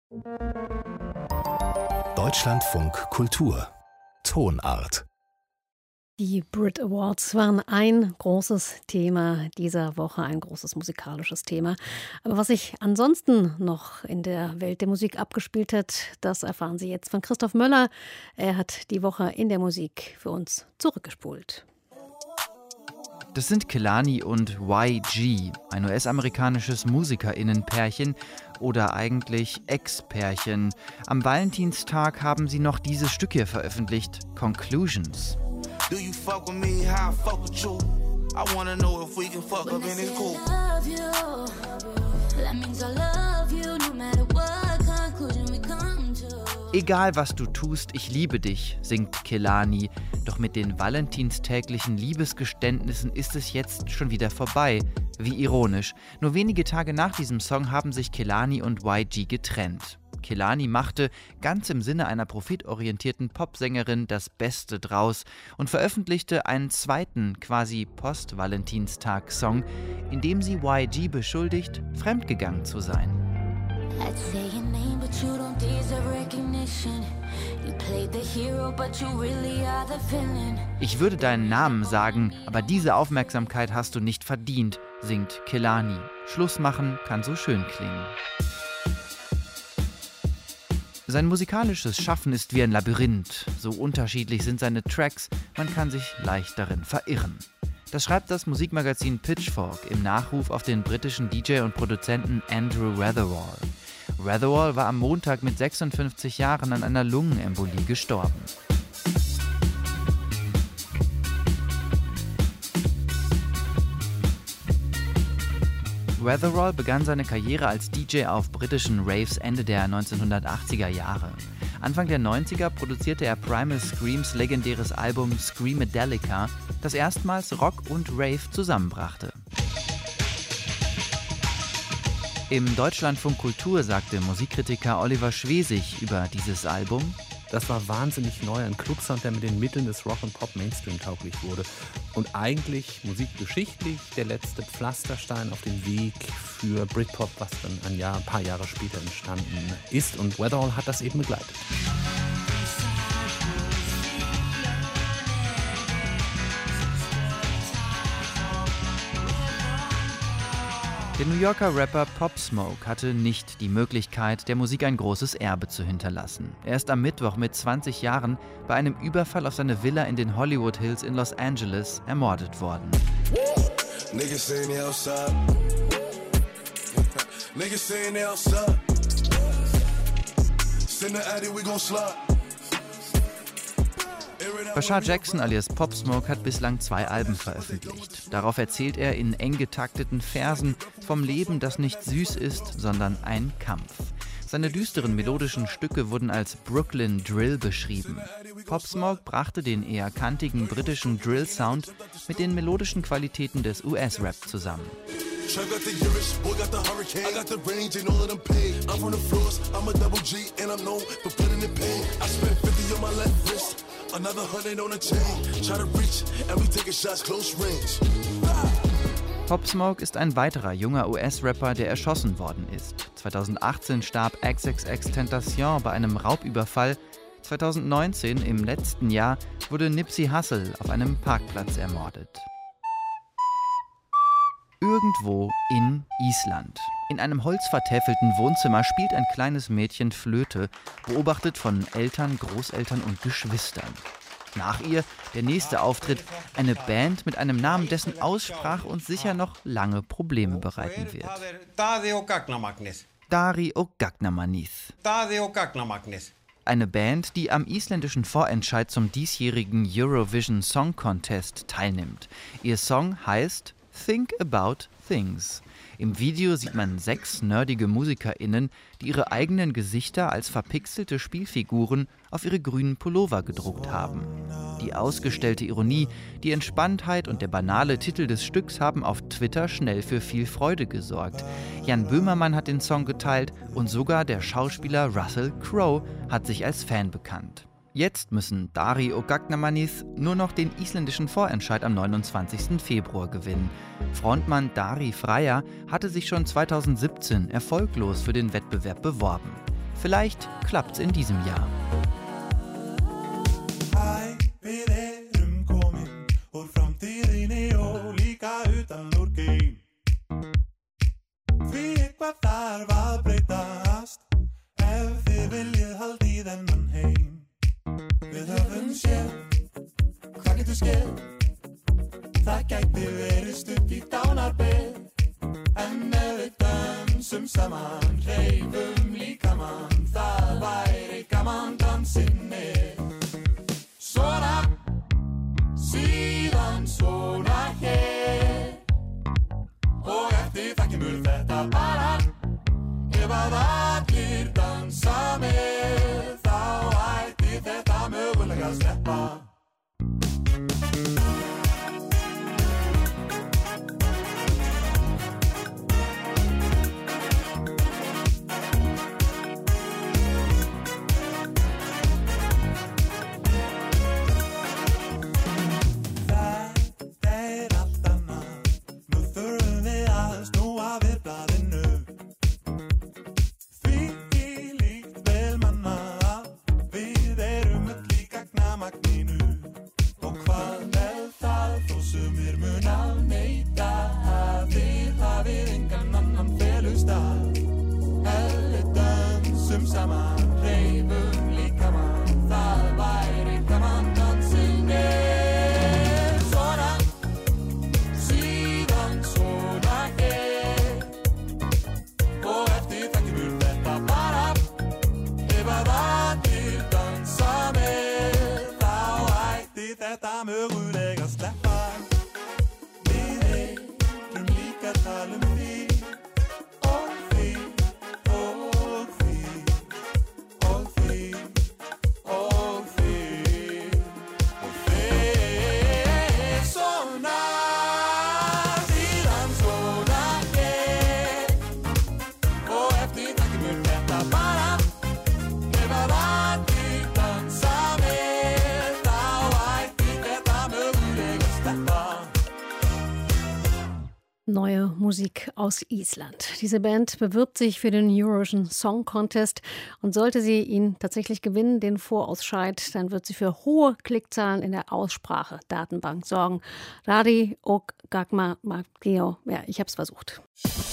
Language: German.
Deutschlandfunk Kultur Tonart. Die Brit Awards waren ein großes Thema dieser Woche, ein großes musikalisches Thema. Aber was sich ansonsten noch in der Welt der Musik abgespielt hat, das erfahren Sie jetzt von Christoph Möller. Er hat die Woche in der Musik für uns zurückgespult. Das sind Kehlani und YG, ein US-amerikanisches MusikerInnen-Pärchen oder eigentlich Ex-Pärchen. Am Valentinstag haben sie noch dieses Stück hier veröffentlicht, Conclusions. Do you fuck with me how I fuck with you? I wanna know if we can fuck up and it's cool. That means I love you no matter what conclusion we come to. Egal was du tust, ich liebe dich, singt Kehlani. Doch mit den valentinstäglichen Liebesgeständnissen ist es jetzt schon wieder vorbei. Wie ironisch. Nur wenige Tage nach diesem Song haben sich Kehlani und YG getrennt. Kehlani machte, ganz im Sinne einer profitorientierten Popsängerin, das Beste draus und veröffentlichte einen zweiten, quasi Post-Valentinstag-Song, in dem sie YG beschuldigt, fremdgegangen zu sein. Ich würde deinen Namen sagen, aber diese Aufmerksamkeit hast du nicht verdient, singt Kehlani. Schluss machen kann so schön klingen. Sein musikalisches Schaffen ist wie ein Labyrinth. So unterschiedlich sind seine Tracks, man kann sich leicht darin verirren. Das schreibt das Musikmagazin Pitchfork im Nachruf auf den britischen DJ und Produzenten Andrew Weatherall. Weatherall war am Montag mit 56 Jahren an einer Lungenembolie gestorben. Weatherall begann seine Karriere als DJ auf britischen Raves Ende der 1980er Jahre. Anfang der 90er produzierte er Primal Screams legendäres Album Screamadelica, das erstmals Rock und Rave zusammenbrachte. Im Deutschlandfunk Kultur sagte Musikkritiker Oliver Schwesig über dieses Album: Das war wahnsinnig neu, ein Clubsound, der mit den Mitteln des Rock and Pop Mainstream tauglich wurde. Und eigentlich musikgeschichtlich der letzte Pflasterstein auf dem Weg für Britpop, was dann ein paar Jahre später entstanden ist. Und Weatherall hat das eben begleitet. Der New Yorker Rapper Pop Smoke hatte nicht die Möglichkeit, der Musik ein großes Erbe zu hinterlassen. Er ist am Mittwoch mit 20 Jahren bei einem Überfall auf seine Villa in den Hollywood Hills in Los Angeles ermordet worden. Bashar Jackson alias Pop Smoke hat bislang 2 Alben veröffentlicht. Darauf erzählt er in eng getakteten Versen vom Leben, das nicht süß ist, sondern ein Kampf. Seine düsteren melodischen Stücke wurden als Brooklyn Drill beschrieben. Pop Smoke brachte den eher kantigen britischen Drill-Sound mit den melodischen Qualitäten des US-Rap zusammen. Pop Smoke ist ein weiterer junger US-Rapper, der erschossen worden ist. 2018 starb XXXTentacion bei einem Raubüberfall. 2019, im letzten Jahr, wurde Nipsey Hussle auf einem Parkplatz ermordet. Irgendwo in Island. In einem holzvertäfelten Wohnzimmer spielt ein kleines Mädchen Flöte, beobachtet von Eltern, Großeltern und Geschwistern. Nach ihr der nächste Auftritt, eine Band mit einem Namen, dessen Aussprache uns sicher noch lange Probleme bereiten wird. Dari og Gagnamanis. Eine Band, die am isländischen Vorentscheid zum diesjährigen Eurovision Song Contest teilnimmt. Ihr Song heißt Think About Things. Im Video sieht man 6 nerdige MusikerInnen, die ihre eigenen Gesichter als verpixelte Spielfiguren auf ihre grünen Pullover gedruckt haben. Die ausgestellte Ironie, die Entspanntheit und der banale Titel des Stücks haben auf Twitter schnell für viel Freude gesorgt. Jan Böhmermann hat den Song geteilt und sogar der Schauspieler Russell Crowe hat sich als Fan bekannt. Jetzt müssen Dari og Gagnamanis nur noch den isländischen Vorentscheid am 29. Februar gewinnen. Frontmann Dari Freyr hatte sich schon 2017 erfolglos für den Wettbewerb beworben. Vielleicht klappt's in diesem Jahr. Við erum komin úr framtíðinni og líka utan úr geim. Því eitthvað þarf að breytast ef þið viljið halda í þennan heim. Við höfum séð hvað getur skeð. Það gæti verið stutt í dánarbið. En ef við dansum saman, hreyfum líkamann, það væri gaman dansinni. Svona, síðan svona hér. Og eftir það kemur þetta bara. Ef að allir dansa með, þá ætti þetta mögulega að sleppa. Neue Musik aus Island. Diese Band bewirbt sich für den Eurovision Song Contest und sollte sie ihn tatsächlich gewinnen, den Vorausscheid, dann wird sie für hohe Klickzahlen in der Aussprache-Datenbank sorgen. Rari og Gagma Magio. Ja, ich habe es versucht.